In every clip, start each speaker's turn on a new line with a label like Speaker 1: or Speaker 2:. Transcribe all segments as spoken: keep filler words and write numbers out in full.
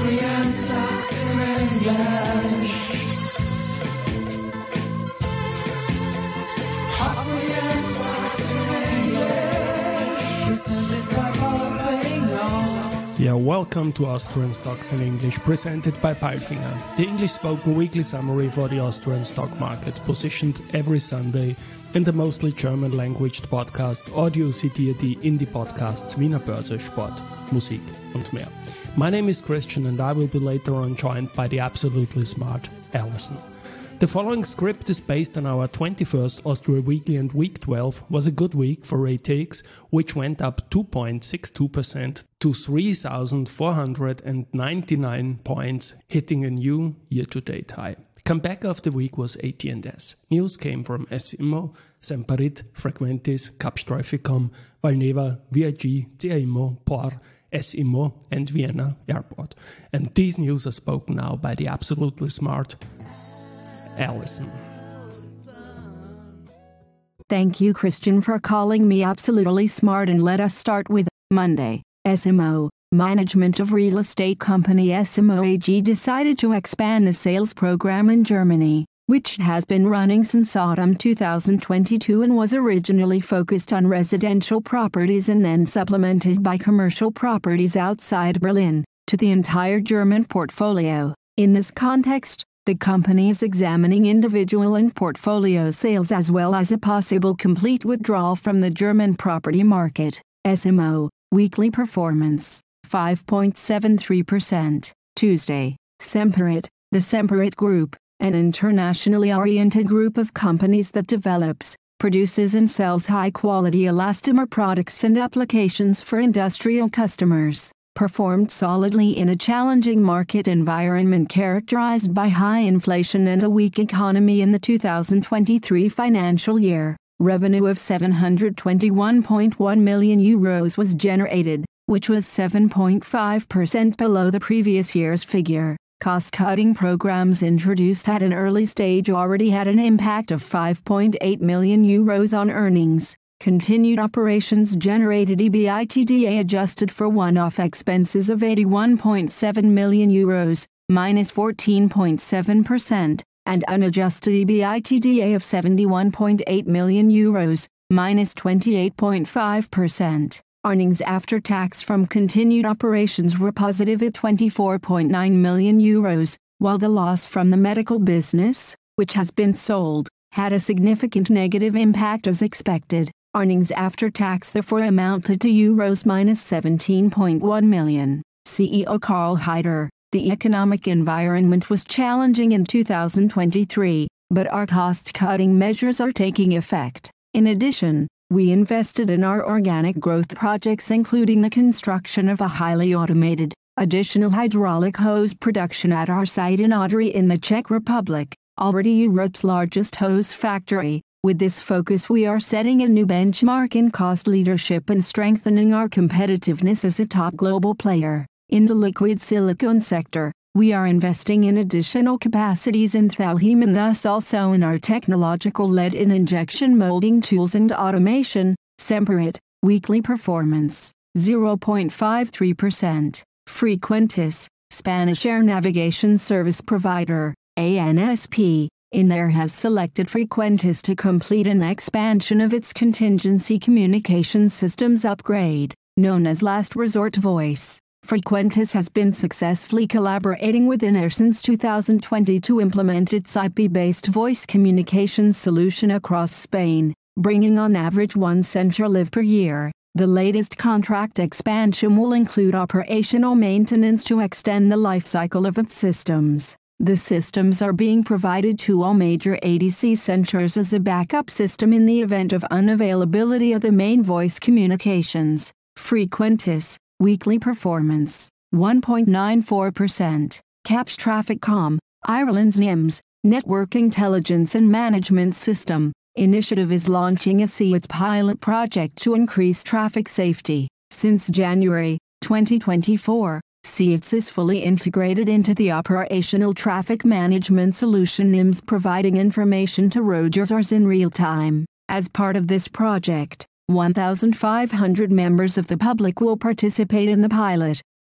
Speaker 1: Austrian stocks in English. Austrian stocks in English. Presented by Palfinger.
Speaker 2: Yeah, welcome to Austrian Stocks in English, presented by Palfinger, the English-spoken weekly summary for the Austrian stock market, positioned every Sunday in the mostly German-languaged podcast Audio zitiert die Indie-Podcasts Wiener Börse, Sport, Musik und mehr. My name is Christian and I will be later on joined by the absolutely smart Alison. The following script is based on our twenty-first Austria Weekly, and week twelve was a good week for A T X, which went up two point six two percent to three thousand four hundred ninety-nine points, hitting a new year-to-date high. Comeback of the week was A T and S. News came from S I M O, Semperit, Frequentis, Capstreificom, Valneva, V I G, C I M O, P O R, S I M O and Vienna Airport. And these news are spoken now by the absolutely smart Alison.
Speaker 3: Thank you, Christian, for calling me absolutely smart, and let us start with Monday. S I M O, management of real estate company S I M O A G, decided to expand the sales program in Germany, which has been running since autumn two thousand twenty-two and was originally focused on residential properties and then supplemented by commercial properties outside Berlin, to the entire German portfolio. In this context, the company is examining individual and portfolio sales as well as a possible complete withdrawal from the German property market. S I M O, weekly performance, five point seven three percent. Tuesday, Semperit, the Semperit Group, an internationally oriented group of companies that develops, produces and sells high-quality elastomer products and applications for industrial customers, performed solidly in a challenging market environment characterized by high inflation and a weak economy in the two thousand twenty-three financial year. Revenue of seven hundred twenty-one point one million euros was generated, which was seven point five percent below the previous year's figure. Cost-cutting programs introduced at an early stage already had an impact of five point eight million euros on earnings. Continued operations generated EBITDA adjusted for one-off expenses of eighty-one point seven million euros, minus fourteen point seven percent, and unadjusted EBITDA of seventy-one point eight million euros, minus twenty-eight point five percent. Earnings after tax from continued operations were positive at twenty-four point nine million euros, while the loss from the medical business, which has been sold, had a significant negative impact as expected. Earnings after tax therefore amounted to euros minus seventeen point one million. C E O Karl Haider, the economic environment was challenging in two thousand twenty-three, but our cost-cutting measures are taking effect. In addition, we invested in our organic growth projects, including the construction of a highly automated, additional hydraulic hose production at our site in Odry in the Czech Republic, already Europe's largest hose factory. With this focus, we are setting a new benchmark in cost leadership and strengthening our competitiveness as a top global player. In the liquid silicone sector, we are investing in additional capacities in Thalheim and thus also in our technological lead-in injection molding tools and automation. Semperit, weekly performance, zero point five three percent. Frequentis, Spanish air navigation service provider, A N S P, in there has selected Frequentis to complete an expansion of its contingency communication systems upgrade, known as Last Resort Voice. Frequentis has been successfully collaborating with Inair since two thousand twenty to implement its I P-based voice communication solution across Spain, bringing on average one central live per year. The latest contract expansion will include operational maintenance to extend the life cycle of its systems. The systems are being provided to all major A D C centers as a backup system in the event of unavailability of the main voice communications. Frequentis, weekly performance, one point nine four percent. Capstreificom, Ireland's N I M S, Network Intelligence and Management System, initiative is launching a C I T S pilot project to increase traffic safety. Since January twenty twenty-four, C I T S is fully integrated into the operational traffic management solution N I M S, providing information to road users in real time. As part of this project, one thousand five hundred members of the public will participate in the pilot,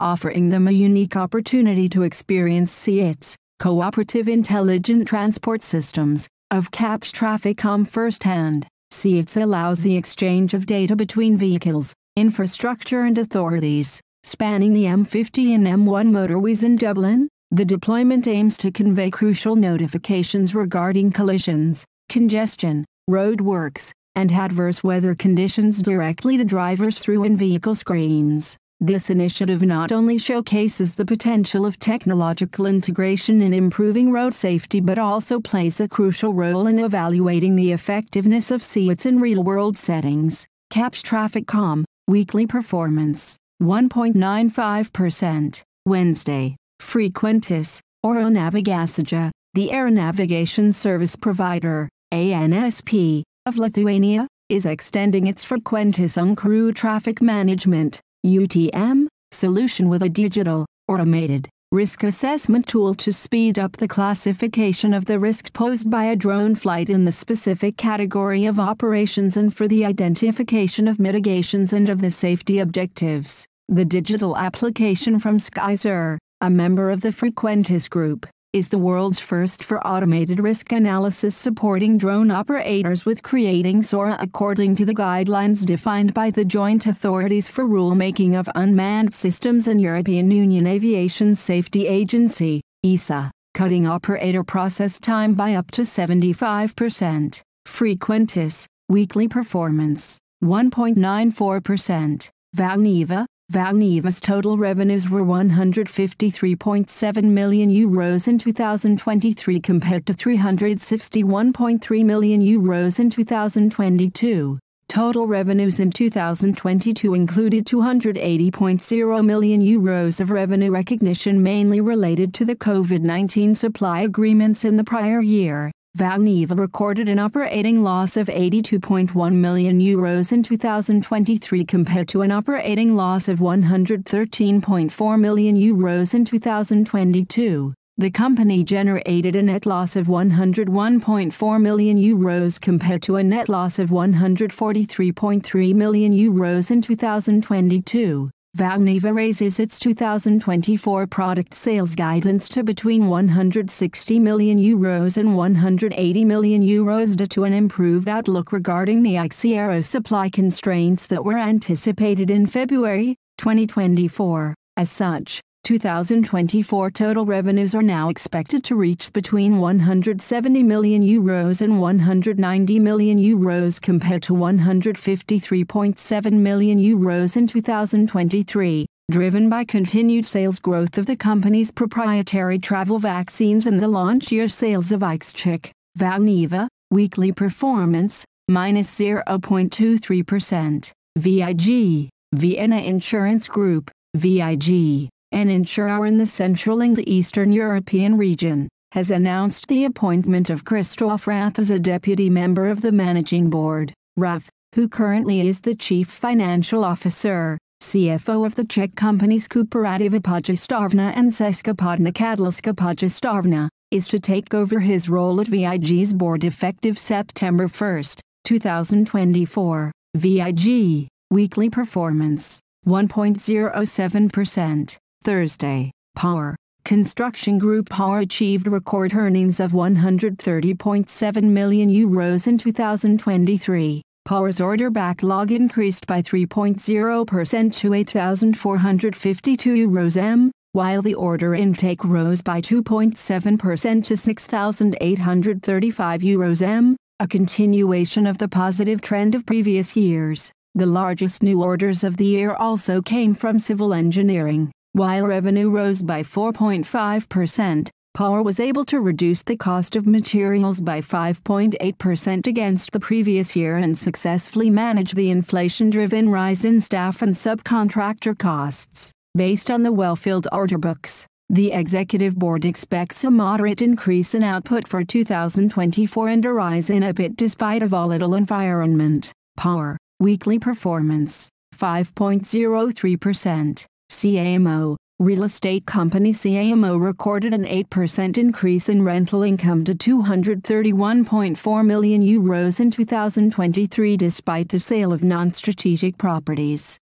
Speaker 3: offering them a unique opportunity to experience SEAT's cooperative intelligent transport systems of Kapsch Trafficcom firsthand. SEATS allows the exchange of data between vehicles, infrastructure and authorities, spanning the M fifty and M one motorways in Dublin. The deployment aims to convey crucial notifications regarding collisions, congestion, roadworks, and adverse weather conditions directly to drivers through in-vehicle screens. This initiative not only showcases the potential of technological integration in improving road safety but also plays a crucial role in evaluating the effectiveness of SEATS in real-world settings. Kapsch Trafficcom, weekly performance, one point nine five percent, Wednesday. Frequentis, Oro-Navigacija, the air navigation service provider, A N S P, of Lithuania, is extending its Frequentis uncrew traffic management, U T M, solution with a digital, automated, risk assessment tool to speed up the classification of the risk posed by a drone flight in the specific category of operations and for the identification of mitigations and of the safety objectives. The digital application from Skysur, a member of the Frequentis Group, is the world's first for automated risk analysis supporting drone operators with creating S O R A according to the guidelines defined by the Joint Authorities for Rulemaking of Unmanned Systems and European Union Aviation Safety Agency, E S A, cutting operator process time by up to seventy-five percent. Frequentis, weekly performance, one point nine four percent. Valneva, Valneva's total revenues were one hundred fifty-three point seven million euros in two thousand twenty-three compared to three hundred sixty-one point three million euros in two thousand twenty-two. Total revenues in two thousand twenty-two included two hundred eighty point zero million euros of revenue recognition mainly related to the COVID nineteen supply agreements in the prior year. Valneva recorded an operating loss of eighty-two point one million euros in two thousand twenty-three compared to an operating loss of one hundred thirteen point four million euros in two thousand twenty-two. The company generated a net loss of one hundred one point four million euros compared to a net loss of one hundred forty-three point three million euros in two thousand twenty-two. Valneva raises its two thousand twenty-four product sales guidance to between one hundred sixty million euros and one hundred eighty million euros due to an improved outlook regarding the I C A E R supply constraints that were anticipated in February twenty twenty-four. As such, two thousand twenty-four total revenues are now expected to reach between one hundred seventy million euros and one hundred ninety million euros compared to one hundred fifty-three point seven million euros in two thousand twenty-three, driven by continued sales growth of the company's proprietary travel vaccines and the launch year sales of IXCHIQ. Valneva, weekly performance, minus zero point two three percent. V I G, Vienna Insurance Group, V I G, an insurer in the Central and Eastern European region, has announced the appointment of Christoph Rath as a deputy member of the managing board. Rath, who currently is the chief financial officer, C F O of the Czech companies Kooperativa Pojišťovna and Česká podnikatelská pojišťovna, is to take over his role at V I G's board effective September first, two thousand twenty-four. V I G, weekly performance, one point zero seven percent. Thursday, Power, Construction Group Power achieved record earnings of one hundred thirty point seven million euros in two thousand twenty-three. Power's order backlog increased by three point zero percent to eight thousand four hundred fifty-two euros m, while the order intake rose by two point seven percent to six thousand eight hundred thirty-five euros m, a continuation of the positive trend of previous years. The largest new orders of the year also came from civil engineering. While revenue rose by four point five percent, Power was able to reduce the cost of materials by five point eight percent against the previous year and successfully manage the inflation-driven rise in staff and subcontractor costs. Based on the well-filled order books, the Executive Board expects a moderate increase in output for two thousand twenty-four and a rise in E B I T despite a volatile environment. Power, weekly performance, five point zero three percent. C A M O, real estate company C A M O recorded an eight percent increase in rental income to two hundred thirty-one point four million euros in two thousand twenty-three despite the sale of non-strategic properties.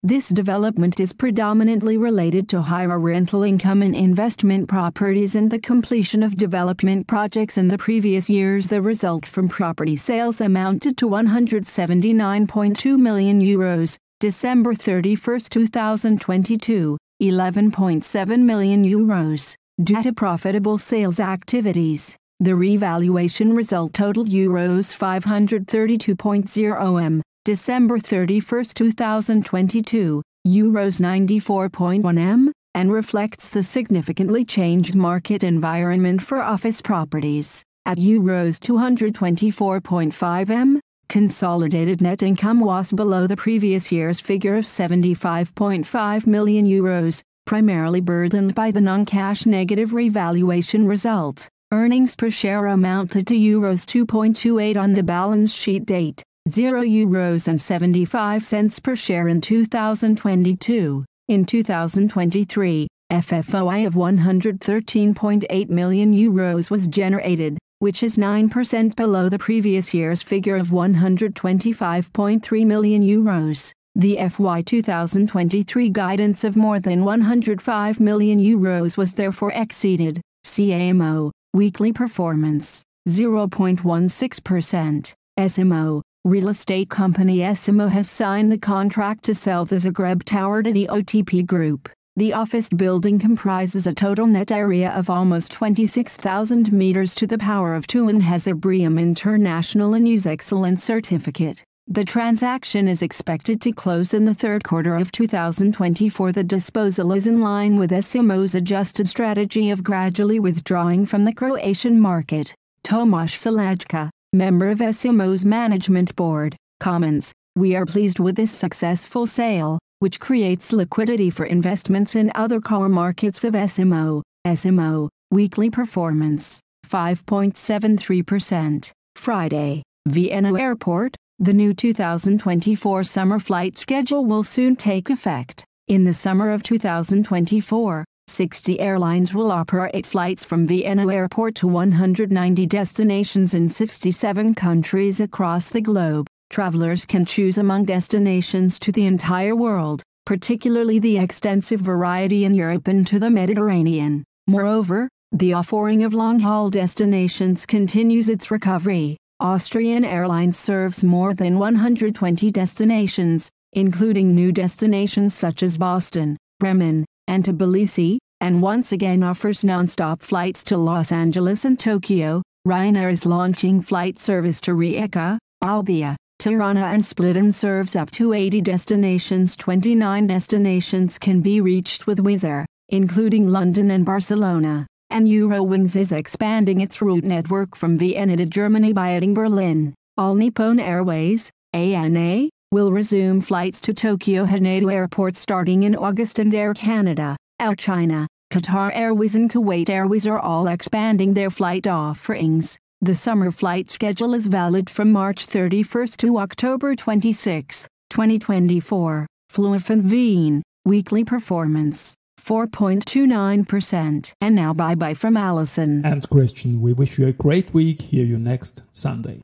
Speaker 3: This development is predominantly related to higher rental income in investment properties and the completion of development projects in the previous years. The result from property sales amounted to one hundred seventy-nine point two million euros, December thirty-first, two thousand twenty-two, eleven point seven million euros. Due to profitable sales activities, the revaluation result totaled euros five hundred thirty-two point zero million, December thirty-first, two thousand twenty-two, euros ninety-four point one million, and reflects the significantly changed market environment for office properties. At euros two hundred twenty-four point five million, consolidated net income was below the previous year's figure of seventy-five point five million euros, primarily burdened by the non-cash negative revaluation result. Earnings per share amounted to euros two point two eight on the balance sheet date, zero euros and seventy-five cents per share in two thousand twenty-two. In two thousand twenty-three, F F O I of one hundred thirteen point eight million euros was generated, which is nine percent below the previous year's figure of one hundred twenty-five point three million euros. The F Y two thousand twenty-three guidance of more than one hundred five million euros was therefore exceeded. C M O, weekly performance, zero point one six percent. S M O, real estate company S M O has signed the contract to sell the Zagreb Tower to the O T P Group. The office building comprises a total net area of almost twenty-six thousand meters to the power of two and has a BREEAM International and Use Excellence certificate. The transaction is expected to close in the third quarter of two thousand twenty-four. The disposal is in line with S M O's adjusted strategy of gradually withdrawing from the Croatian market. Tomasz Salajka, member of S M O's management board, comments, "We are pleased with this successful sale, which creates liquidity for investments in other core markets of S M O. S M O, weekly performance, five point seven three percent. Friday, Vienna Airport. The new two thousand twenty-four summer flight schedule will soon take effect. In the summer of two thousand twenty-four, sixty airlines will operate flights from Vienna Airport to one hundred ninety destinations in sixty-seven countries across the globe. Travelers can choose among destinations to the entire world, particularly the extensive variety in Europe and to the Mediterranean. Moreover, the offering of long-haul destinations continues its recovery. Austrian Airlines serves more than one hundred twenty destinations, including new destinations such as Boston, Bremen, and Tbilisi, and once again offers non-stop flights to Los Angeles and Tokyo. Ryanair is launching flight service to Rijeka, Albia, Tirana and Split and serves up to eighty destinations. twenty-nine destinations can be reached with Wizz Air, including London and Barcelona. And Eurowings is expanding its route network from Vienna to Germany by adding Berlin. All Nippon Airways, A N A, will resume flights to Tokyo Haneda Airport starting in August, and Air Canada, Air China, Qatar Airways and Kuwait Airways are all expanding their flight offerings. The summer flight schedule is valid from March thirty-first to October twenty-sixth, twenty twenty-four. Fluofen Wien, weekly performance, four point two nine percent. And now bye-bye from Alison
Speaker 2: and Christian. We wish you a great week. Hear you next Sunday.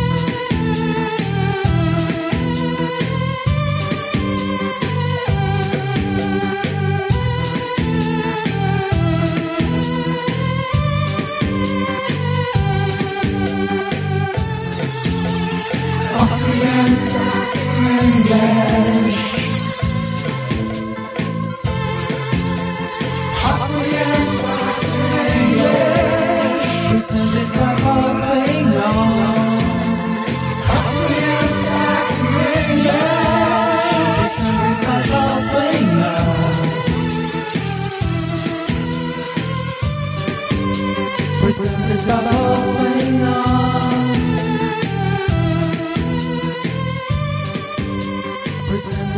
Speaker 1: Austrian stocks in English. Austrian stocks in English. Presented by Paul Austrian stocks in English. Presented by Paul Presented by Paul Present